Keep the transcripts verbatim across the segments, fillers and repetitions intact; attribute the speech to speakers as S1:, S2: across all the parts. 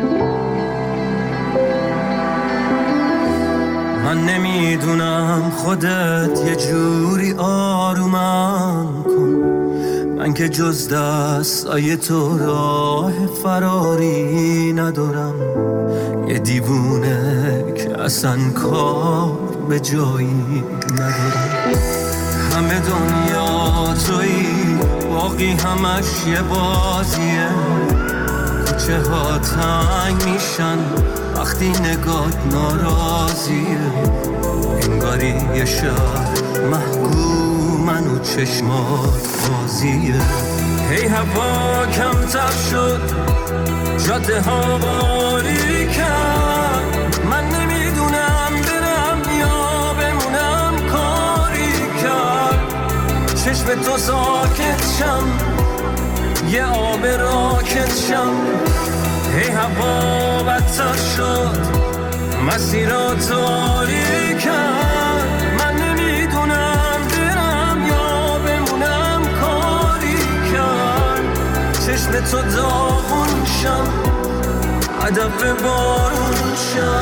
S1: من نمیدونم خودت یه جوری آرومم کن، من که جز دستای تو راه فراری ندارم. یه دیوونه که اصلا کار به جایی ندارم. همه دنیا تویی، باقی همش یه بازیه. کوچه ها تنگ میشن وقتی نگات ناراضیه. انگاری یه شهر محکومن و چشمات بازیه. هی هوا کمتر شد، جاده ها باری کرد. من نمیدونم برم یا بمونم، کاری کرد. چشم تو ساکت شم، یه آب راکت شم. هی هوا بدتر شد، مسیرات آری کرد. من نمیدونم برم یا بمونم، کاری کرد. چشم تو داغون شم، هدف بارون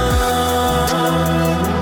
S1: شم.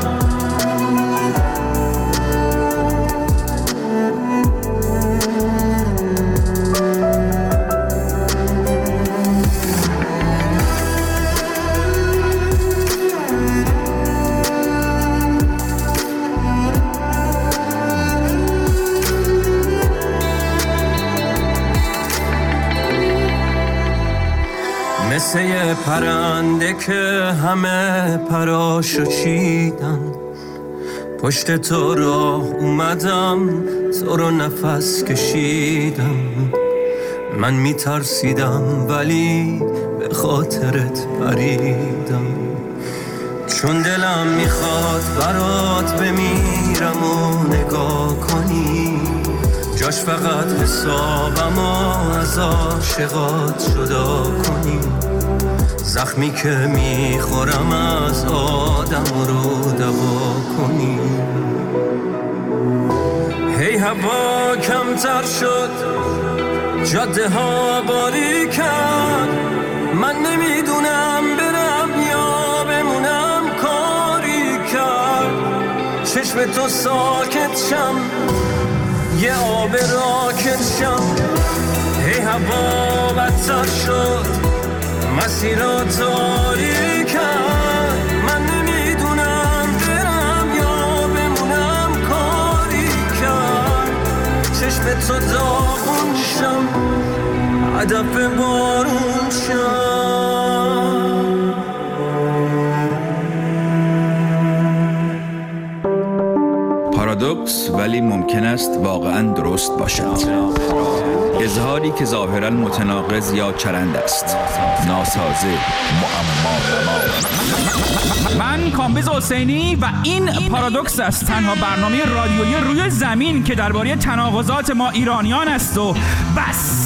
S1: مثل یه پرنده که همه پراشو چیدن، پشت تو راه اومدم، تو رو نفس کشیدم. من میترسیدم ولی به خاطرت پریدم، چون دلم میخواد برات بمیرم و نگاه کنی. جاش فقط حسابم و از عاشقات جدا کنی. زخمی که میخورم از آدم رو دوا کنی. هی هوا کمتر شد، جاده ها باری کرد. من نمیدونم برم یا بمونم، کاری کرد. چشم تو ساکت شم، یه آب راکت شم. هی هوا بدتر شد، مسیرات آری کرد. من نمیدونم برم یا بمونم، کاری کرد. چشم تو داغون شم، هدف بارون شم.
S2: پارادوکس ولی ممکن است واقعاً درست باشد. اظهاری که ظاهراً متناقض یا چرند است. ناسازه، معما نما.
S3: من کامبیز حسینی و این پارادوکس است، تنها برنامه رادیویی روی زمین که درباره تناقضات ما ایرانیان است و بس.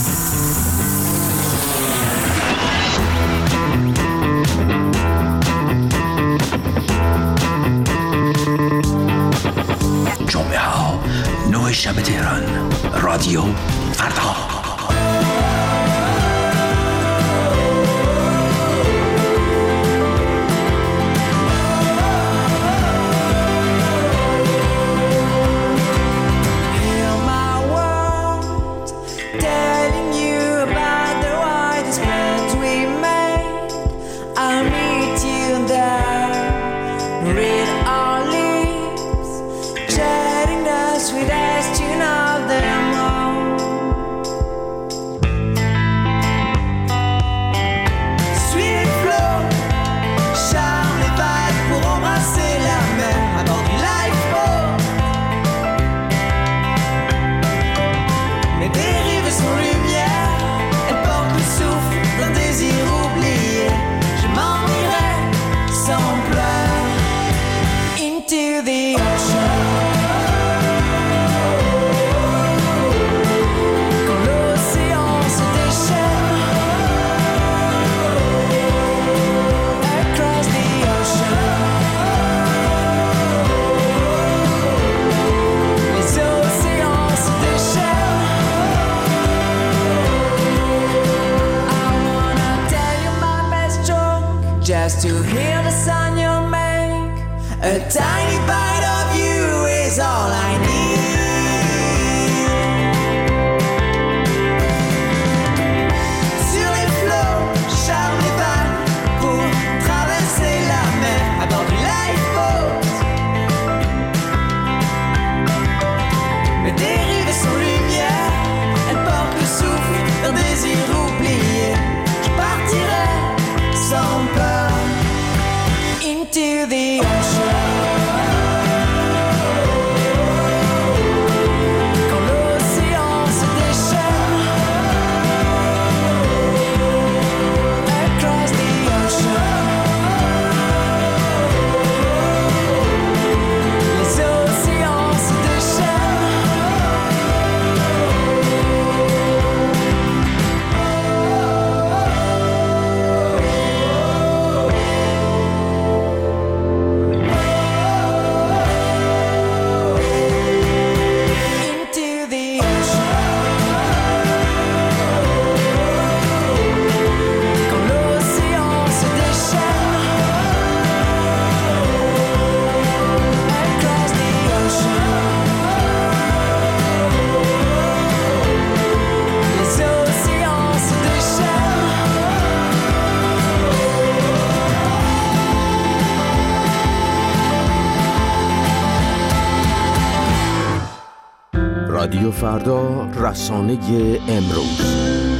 S4: جمعه ها نه شب تهران، رادیو فردا.
S5: Sweet as tune of them all. Just to hear the sound you make, a tiny bite of you is all I need. Sur les flots, charme les vagues pour traverser la mer à bord du lifeboat. Mais dérivées sans lumière, elles portent le souffle d'un désir oublié. Je partirai sans peur into the ocean. Quand l'océan se déchaîne, across the ocean. Les océans se déchaînent.
S6: رادیو فردا، رسانه امروز.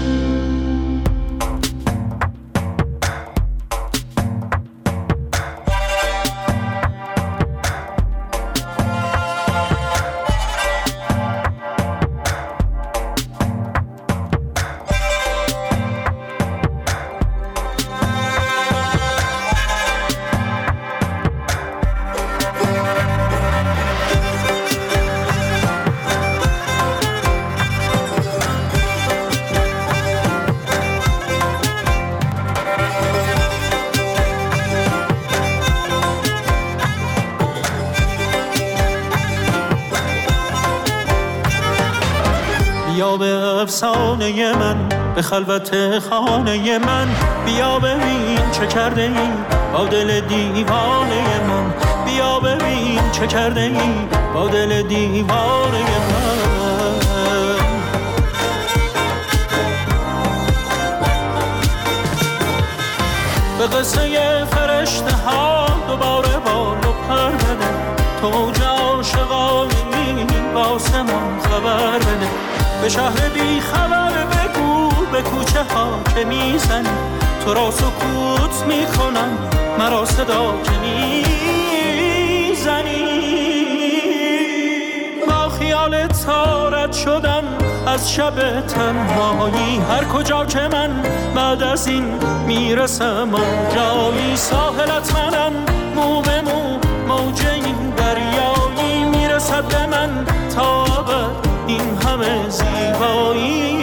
S7: بیا به افسانه من، به خلوت خانه من، بیا ببین چه کرده ای با دل دیوانه من، بیا ببین چه کرده ای با دل دیوانه من. به قصه فرشته ها دوباره بال و پر بده، تو عاشقانی واسه من خبر بده. به شهر بی خبر بگو به کوچه ها که میزنی، تو را سکوت میکنم مرا صدا که میزنی. با خیال تارت شدم از شب تنهایی، هر کجا که من بعد از این میرسم آنجایی. ساحلت منم مو به مو، موج این دریایی میرسد به من تا ابد این همه زیبایی.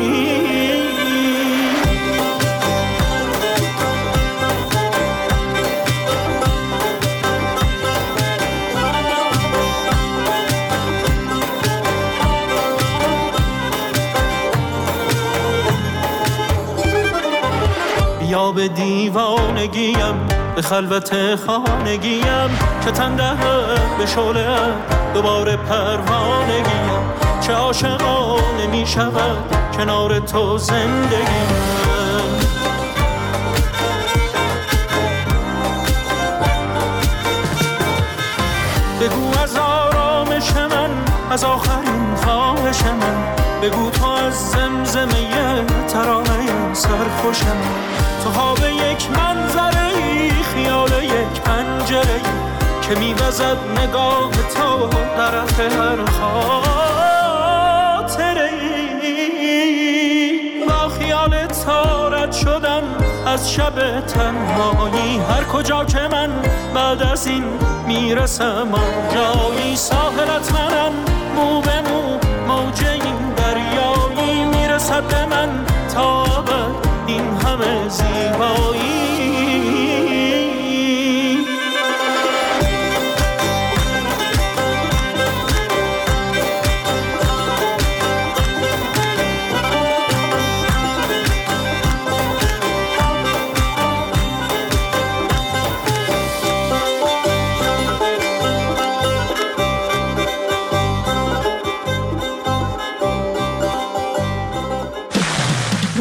S7: بیا به دیوانگیم، به خلوت خانگیم، که تن دهد به شعله دوباره پروانگیم. چه عاشقانه می شود کنار تو زندگیم. بگو از آرامش من، از آخرین خواهش من، بگو تو از زمزمه ترانه سرخوش من. تو ها به یک منظره ای، خیال یک پنجره ای، که میوزد نگاه تو طرف هر خاطره ای. با خیال تارت شدم از شب تنهایی، هر کجا که من بعد از این میرسم آنجایی. ساحلت منم مو به مو، موج این دریایی میرسد به من تا ابد این همه زیبایی.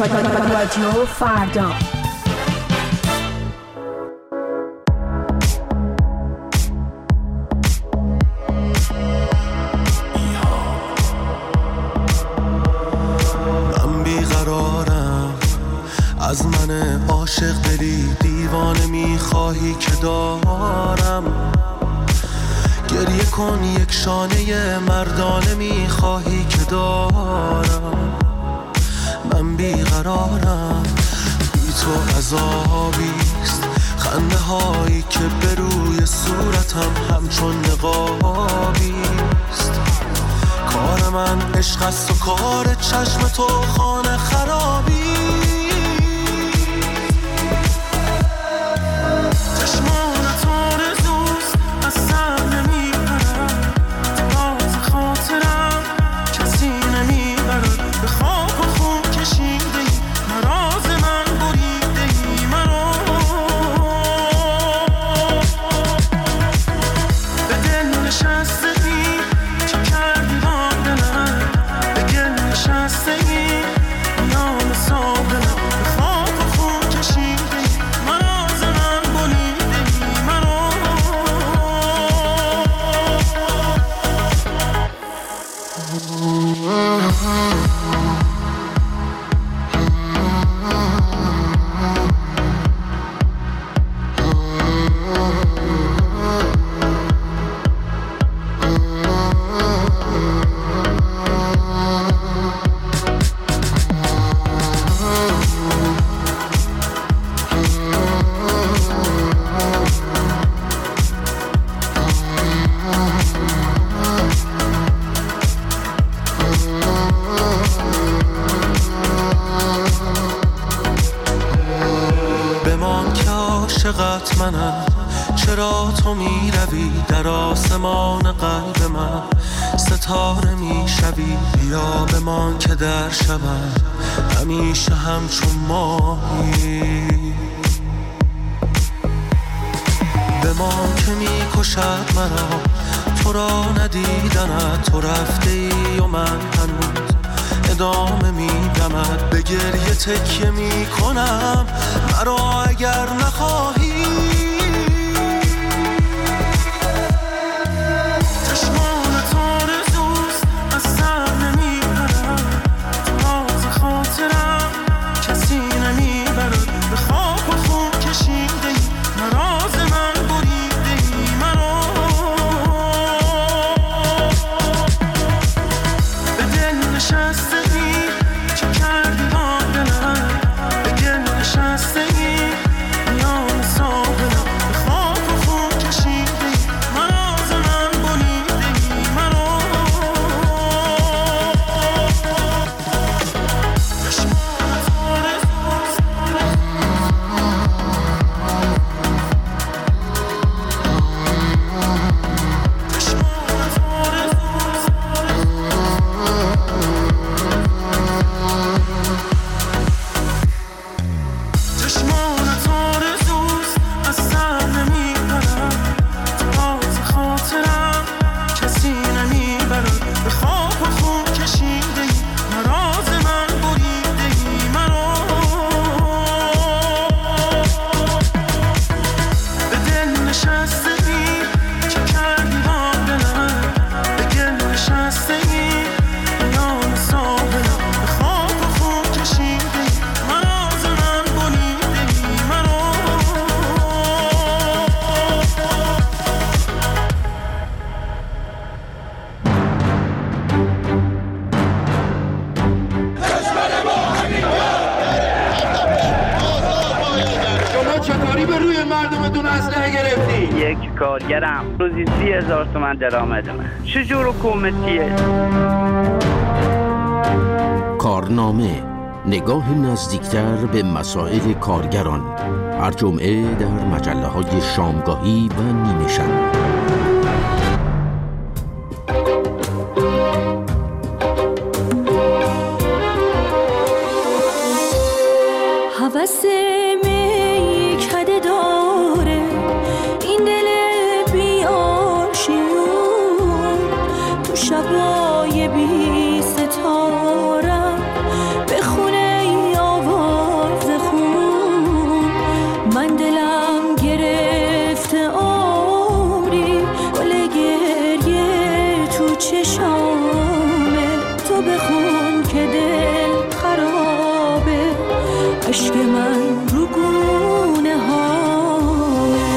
S8: رادیو فردا.
S9: من بیقرارم، از من عاشق دلی دیوانه میخواهی که دارم. گریه کن یک شانه مردانه میخواهی که دارم. من بیقرارم، بی تو عذابیست، خنده هایی که به روی صورتم همچون نقابیست. کار من عشق است و کار چشم تو خانه خرابی. چشمانت آرزوست، از سر نمیبرم، راز خاطرم کسی نمیبرد. به خاک و خون کشیده ای، نراز من بریده ای مرا. به دل نشسته ای، چه کردی با دلم؟ به گل نشسته ای، میان سابلم. به خاک و خون کشیده ای، نراز من بریده ای مرا. بمان که عاشقت منم، چرا تو می روی در آسمان قلب من؟ ستاره می شوی، بیا بمان که در شبم همیشه همچون ماهی. بمان که می کشد مرا، تو را ندیدنت، تو رفته ای و من هنوز ادامه میدمد. به گریه تکیه میکنم، مرا اگر نخواهی. چشمانت آرزوست، از سر نمیبرم، راز خاطرم کسی نمیبرد. به خاک و خون کشیده ای، نراز من بریده ای مرا. به دل نشسته ای، چه کردی با دلم؟ به گل نشسته ای، میان سابلم. به خاک و خون کشیده ای، نراز من بریده ای مرا. چشمانت آرزوست، چشمانت آرزوست. چشمانت آرزوست، از سر نمیبرم، راز خاطرم کسی نمیبرد. به خاک و خون کشیده ای، نراز من بریده ای مرا. به دل نشسته ای، چه کردی با دلم؟ به گل نشسته ای، میان سابلم. به خاک و خون کشیده ای، نراز من بریده ای مرا.
S6: شما چطوری به روی مردمتون اسلحه گرفتی؟
S10: یک کارگرم روزی سی هزار تومن درآمد من. چجور حکومتیه؟
S6: کارنامه، نگاه نزدیکتر به مسائل کارگران، هر جمعه در مجله های شامگاهی و نیمه شب.
S11: هوس میکده داره این دل بی‌آشیون، تو شبای بی ستاره به خونه یا من دلم گرفته عمری گل گریه تو چشامه تو بخون که دل خرابه عشق من رو گونه هامه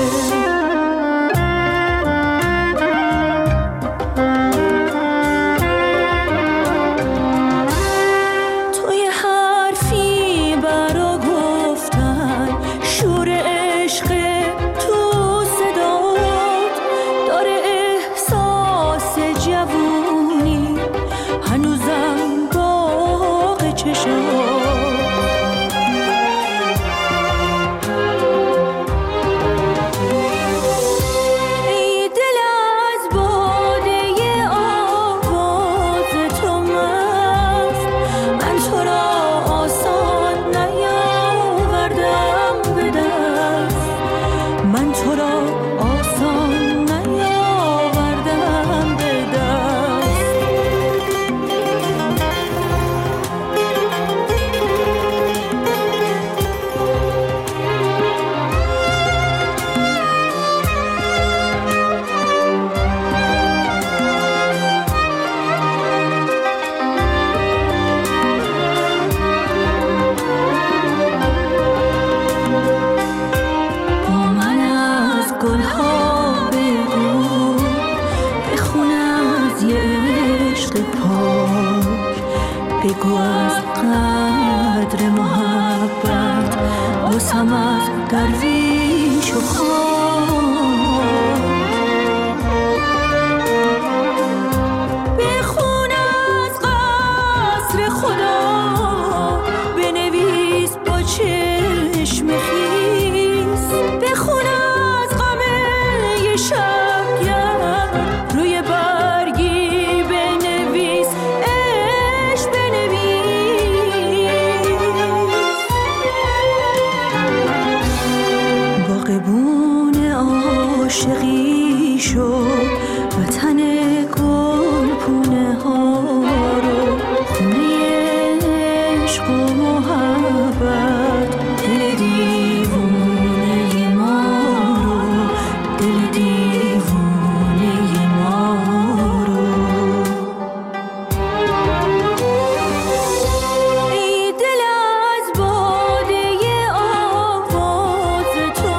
S11: توی حرفی برا گفتن شور عشق تو صدات داره احساس جوونی هنوزم باغ چشات بگو از قدر محبت باسم از درویش و خان بخون از قصر خدا بنویس با چشم خیس بخون از غم شبگرد روی برگی بنویس باغبون عاشقی شو وطن گل پونه ها رو خونه عشق و محبت دل دیوونه ما رو دل دیوونه ما رو ای دل از باده آواز تو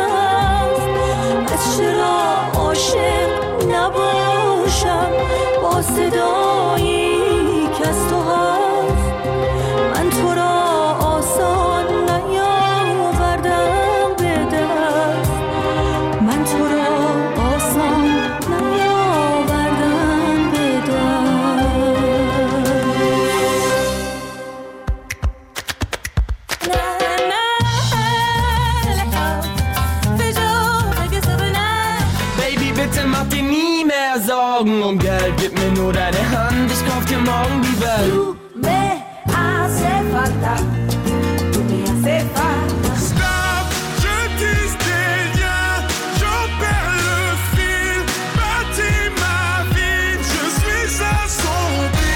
S11: از چرا عاشق نباشم با صدایی که از تو هست من تو را آسان نیاوردم به دست من تو را آسان نیاوردم به دست
S1: Bitte mach dir nie mehr Sorgen um Geld, gib mir nur deine Hand, ich kauf dir morgen die Welt.
S5: Du me hace falta, tu me hace falta.
S8: Stop, je dis des liens, j'en perds le fil, bâtis ma vie, je suis à son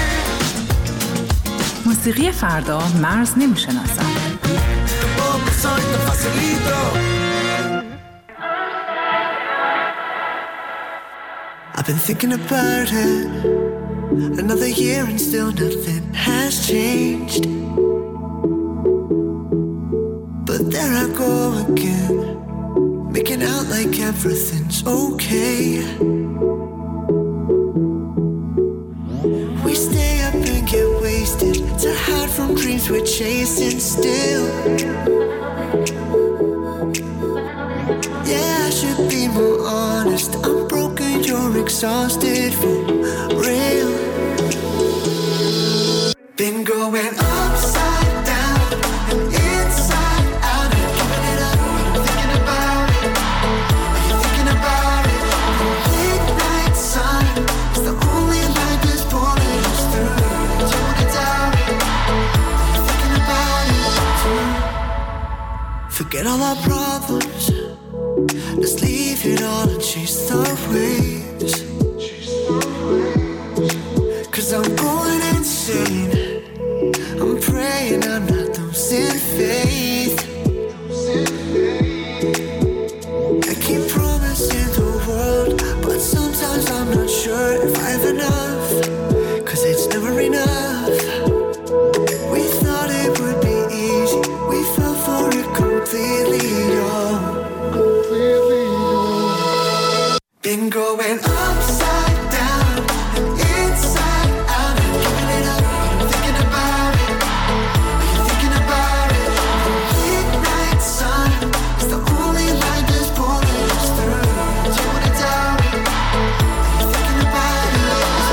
S8: beat.
S12: موسیقی فردا مرز نمیشناسم.
S9: I've been thinking about it. Another year and still nothing has changed. But there I go again, making out like everything's okay. We stay up and get wasted to hide from dreams we're chasing still. Yeah, I should be more honest. I'm broken, you're exhausted for real. Been going upside down and inside out and giving it up. Thinking about it, are you thinking about it? The midnight sun is the only light that's pulling us through. Do you wanna doubt it? Are you thinking about it too? Forget all our problems. Let's leave it all and chase the waves. Cause I'm going insane. I'm praying I'm not losing faith.
S5: going upside down and inside out. I'm giving it up, I'm thinking about it. Are you thinking about it? The midnight sun is the only light that's pulling us through. Do you wanna doubt it? Are you thinking about it?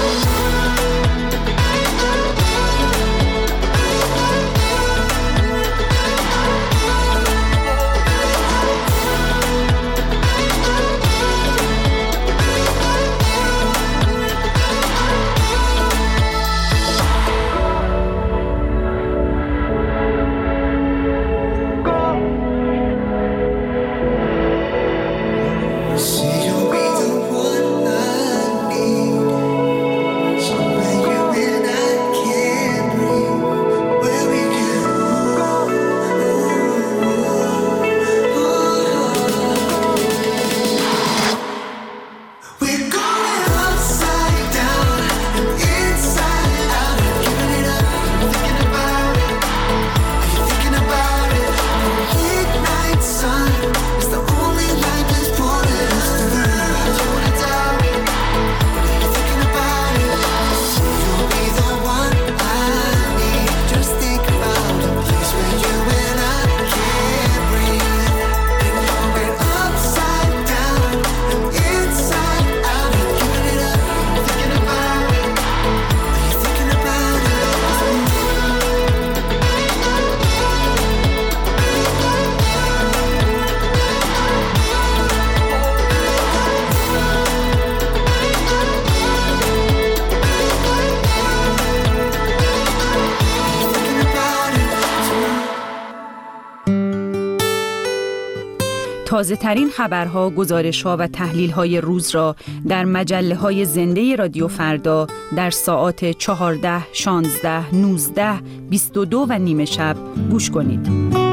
S13: تازه ترین خبرها، گزارش‌ها و تحلیل‌های روز را در مجله‌های زنده رادیو فردا در ساعات چهارده، شانزده، نوزده، بیست و دو و نیمه شب گوش کنید.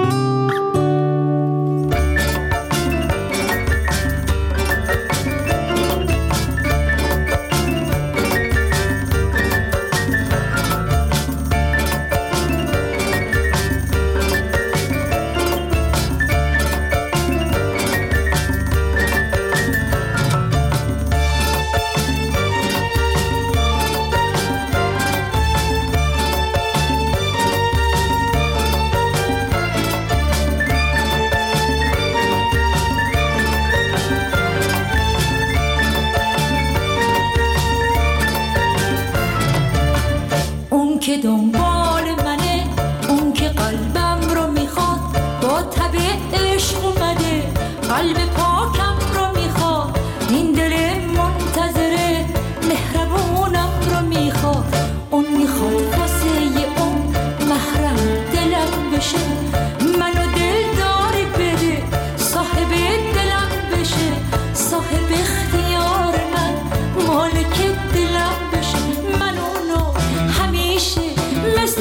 S11: که دنبال منه، اون که قلبم رو میخواد، با تب عشق اومده قلب پاکم رو میخواد، این دل منتظره مهربونم رو میخواد، اون میخواد واسه اون محرم دلم بشه، منو دلداری بده صاحب دلم بشه، صاحب اختیار من مالک دلم بشه، من اونو همیشه مثل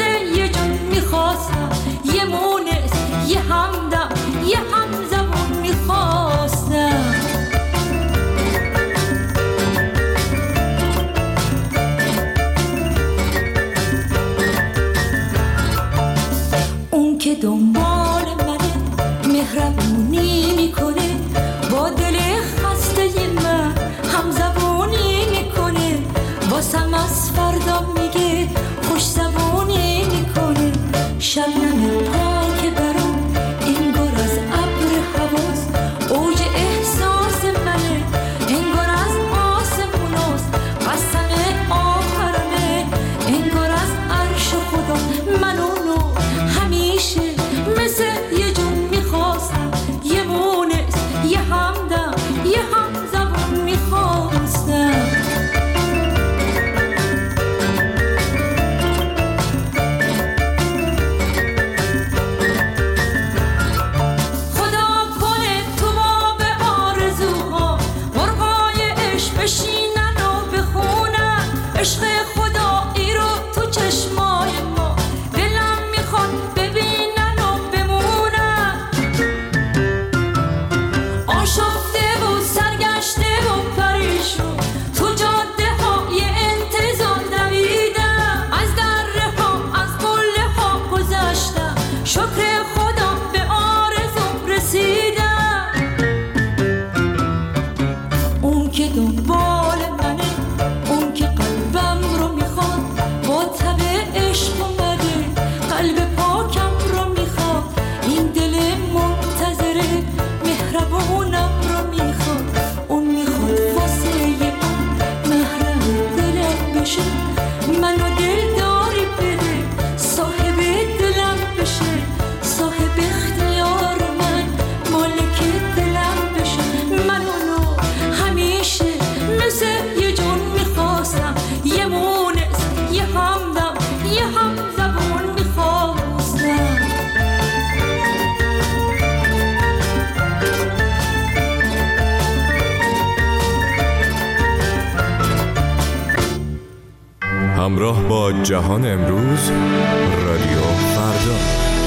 S14: همراه با جهان امروز، رادیو فردا.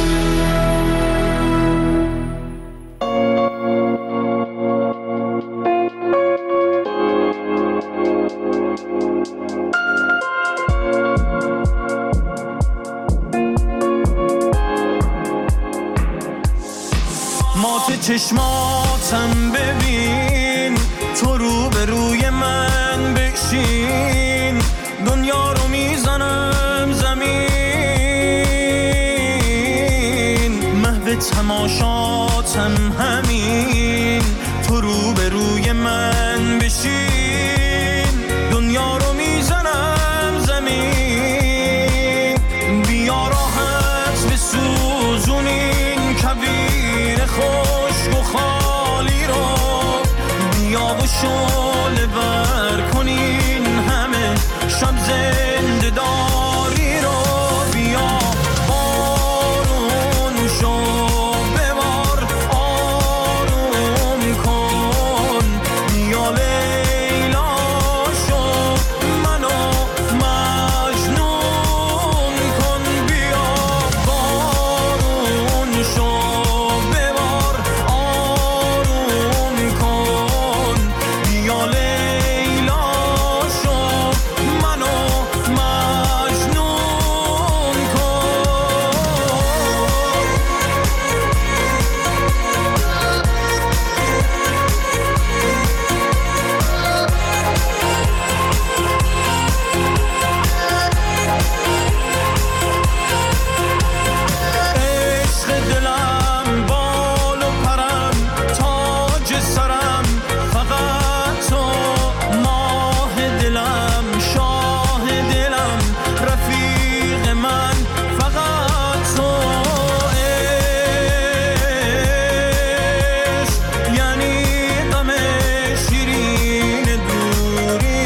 S7: مات چشماتم ببین، تو رو به روی من بشین، دنیا رو میزنم زمین، محو تماشاتم همین، تو رو به روی من بشین، دنیا رو میزنم زمین، بیا راحت بسوزونین کبیر خشک و خالی رو، بیا و شعله ور کنین همه شب زنده داری رو، بیا بارون شو ببار آروم کن، بیا لیلا شو منو مجنون کن، بیا بارون شو ببار آروم کن، بیا لیلا شو منو مجنون عشق دلم بال و پرم تاج سرم، فقط تو ماه دلم شاه دلم رفیق من، فقط تو عشق یعنی غم شیرین دوری،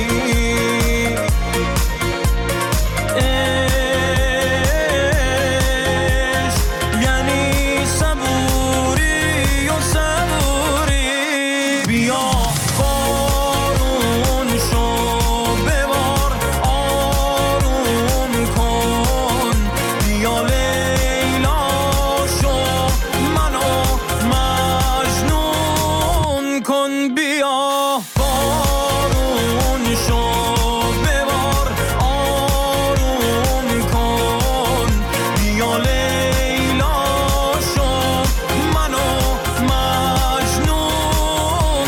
S7: عشق یعنی صبوری و صبوری، بیا بارون شو ببار آروم کن، بیا لیلا شو منو مجنون کن، بیا بارون شو ببار آروم کن، بیا لیلا شو منو مجنون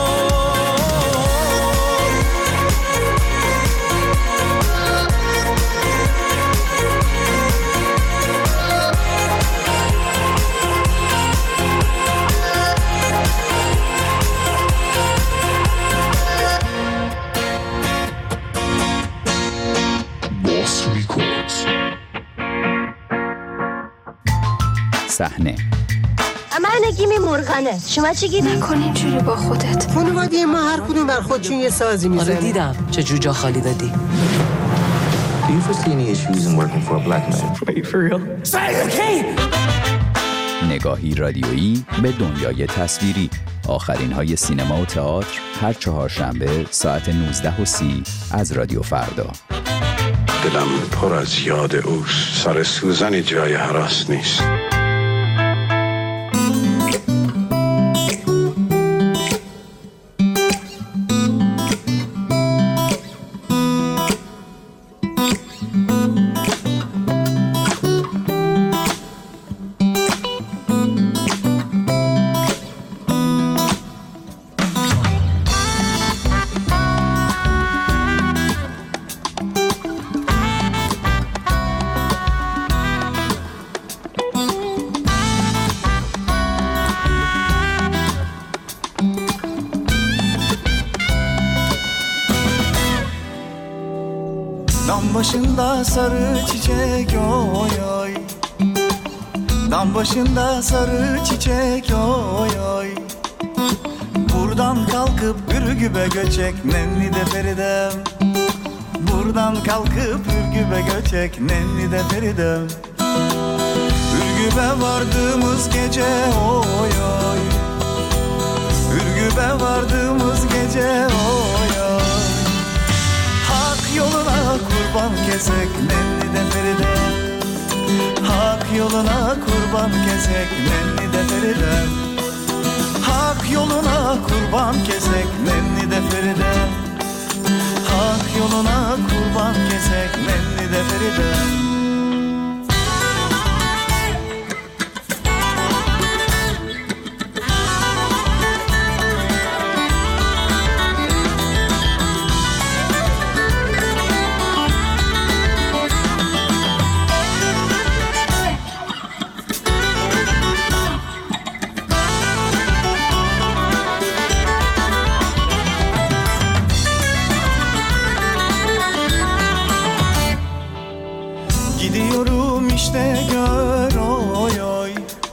S2: صحنه
S15: من گیمی مرغنه، شما چی گیمی؟
S16: نکن اینجوری با خودت.
S17: خانواده ما هر کدوم بر خودشون یه سازی میزنه.
S18: آره دیدم چه جوجا خالی دادی.
S19: Do you foresee any issues in working for a black man?
S18: Are you for real?
S2: نگاهی رادیویی به دنیای تصویری. آخرین های سینما و تئاتر هر چهارشنبه ساعت نوزده و سی از رادیو فردا.
S20: دلم پر از یاد اوست، سر سوزنی جای هراس نیست.
S21: Dam başında sarı çiçek oy oy, dam başında sarı çiçek oy oy, buradan kalkıp Ürgüp'e göçek nenni de Feridem, buradan kalkıp Ürgüp'e göçek nenni de Feridem, Ürgüp'e vardığımız gece oy oy, Ürgüp'e vardığımız gece oy oy, hak yoluna kurban kesek nenni de Feridem. Hak yoluna kurban kesek nenni de Feridem. Hak yoluna kurban kesek nenni de Feridem. Hak yoluna kurban kesek nenni de Feridem. Gidiyorum işte gör oy oy.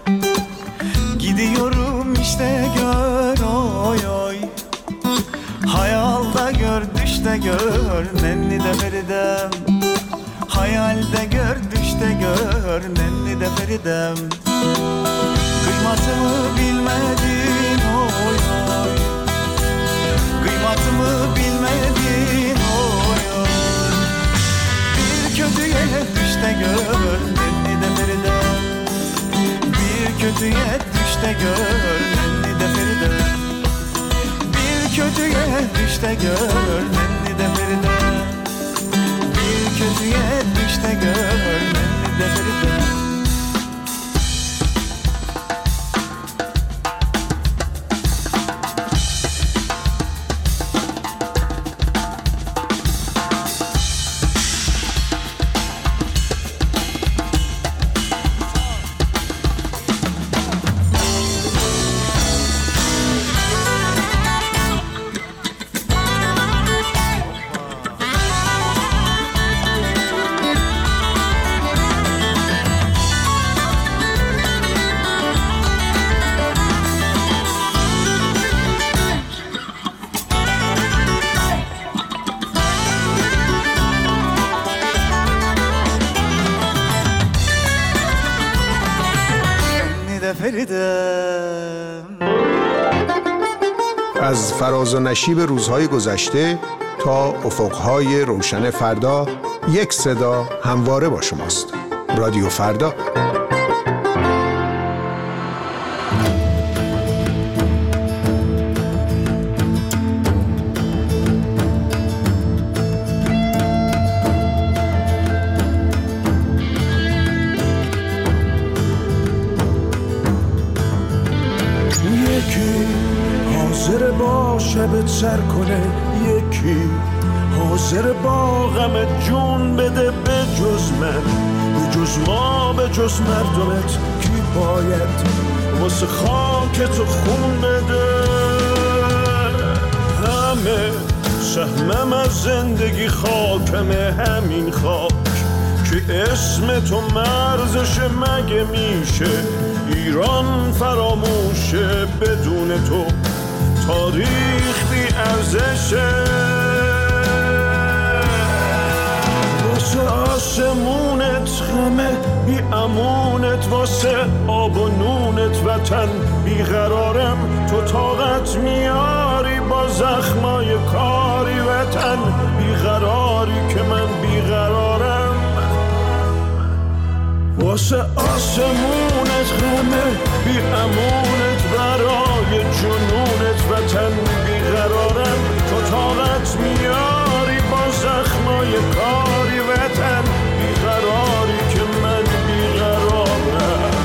S21: Gidiyorum işte gör oy oy. Hayalda gör düşte gör nenni de Feridem. Hayalde gör düşte gör nenni de Feridem. Kıymatımı bilmedin oy oy. Kıymatımı bilmedin oy oy. Bir kötüye düş de gör nenni de Feridem. Bir kötüye düş de gör nenni de Feridem. Bir kötüye düş de gör nenni de Feridem. Bir kötüye düş de gör nenni de Feridem.
S16: از فراز و نشیب روزهای گذشته تا افقهای روشن فردا، یک صدا همواره با شماست. رادیو فردا.
S7: شبت سر کنه، یکی حاضر با غم جون بده به جز من، به جز ما، به جز مردمت. کی باید واسه خاک تو خون بده؟ همه سهمم از زندگی خاکمه، همین خاک که اسم تو مرزش مگه میشه ایران فراموشه بدون تو تاریخ بی ارزشه. واسه آسمونت غمه بی امونت، واسه آب و نونت وطن بیقرارم. تو طاقت میاری با زخمای کاری وطن بیقراری که من بیقرارم. واسه آسمونت غمه بی امونت، برای جنونت وطن بیقرارم. تو طاقت میاری با زخمای کاری وطن بیقراری که من بیقرارم.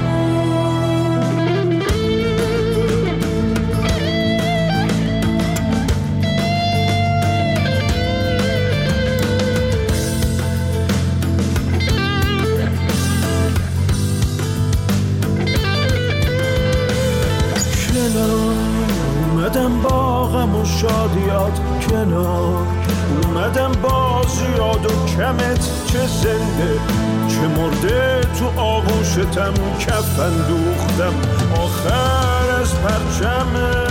S7: اومدم با غم و شادیات کنار، اومدم با زیاد و کمت، چه زنده چه مرده تو آغوشتم کفن دوختم آخر از پرچمت.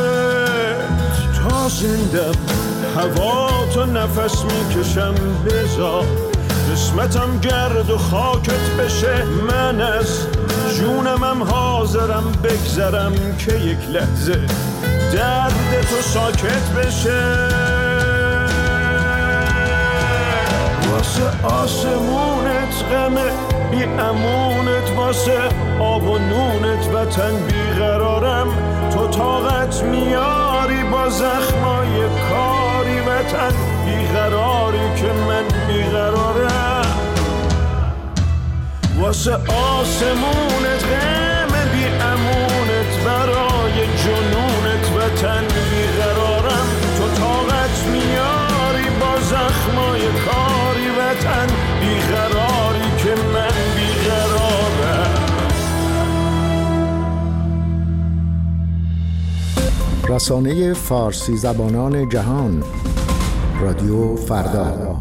S7: تا زندم هوا تو نفس میکشم، بذار قسمتم گرد و خاکت بشه. من از جونمم حاضرم بگذرم که یک لحظه درد تو ساکت بشه.
S21: واسه آسمونت غمه بی امونت، واسه آب و نونت وطن بیقرارم. تو طاقت میاری با زخمای کاری، وطن بیقراری که من بیقرارم. واسه آسمونت غمه بی امونت، برای جنونت وطن بیقرارم. تو طاقت میاری با زخمای کاری، وطن بیقراری که من بیقرارم.
S16: رسانه فارسی زبانان جهان، رادیو فردا.